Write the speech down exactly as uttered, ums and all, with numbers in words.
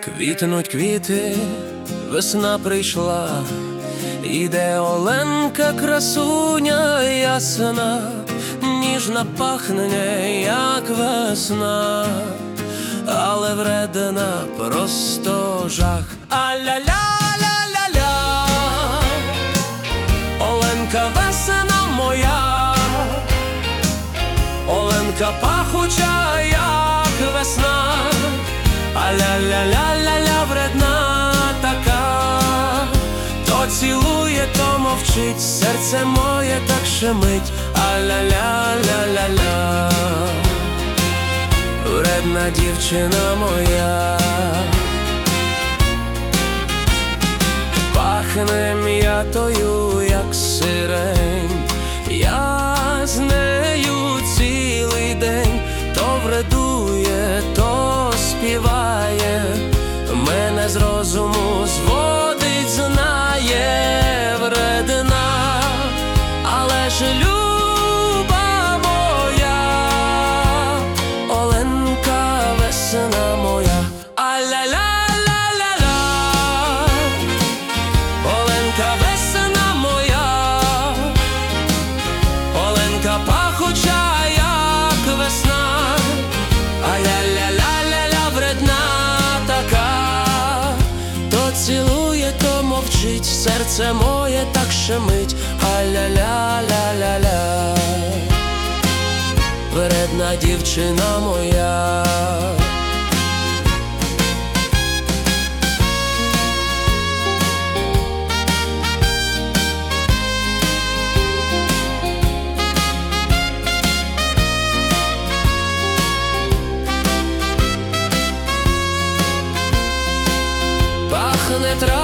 Квітнуть квіти, весна прийшла, іде Оленка, красуня ясна, ніжна пахне, як весна, але вредна просто жах. А-ля-ля-ля-ля-ля, Оленка весна моя, Оленка пахуча, як весна, а-ля-ля-ля-ля-ля, вредна така, то цілує, то мовчить, серце моє так шемить, а-ля-ля-ля-ля-ля, вредна дівчина моя. Пахне м'ятою, як сирень, я з нею цілий день, то вредує, то співає, мене з розуму зводить, знає, вредна, але ж люба моя, Оленка весна моя. А-ля-ля-ля-ля-ля, Оленка весна моя, Оленка пахуча, як весна, а-ля-ля-ля-ля-ля, вредна така, то цілує, то мовчить, серце моє так шемить, а-ля-ля-ля-ля-ля, вредна дівчина моя. Пахне трава